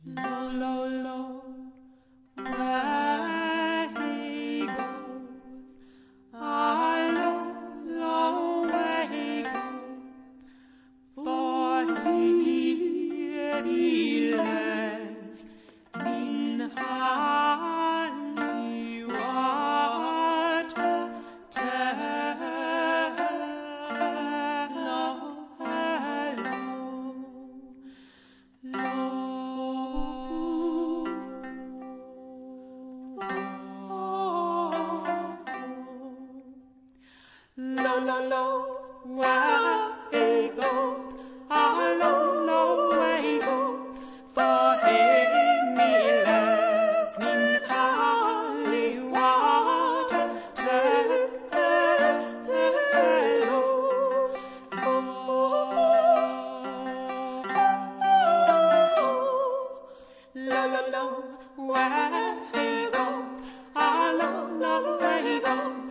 Lo, lo, lo, where he goes. I lo, where he goes. For here he lies in honey water. Lo, lo, lo, where he goes. Ah, lo, lo, where he goes. For him he lies in holy water. Lo, lo, lo, where he goes. Ah, lo, lo, where he goes.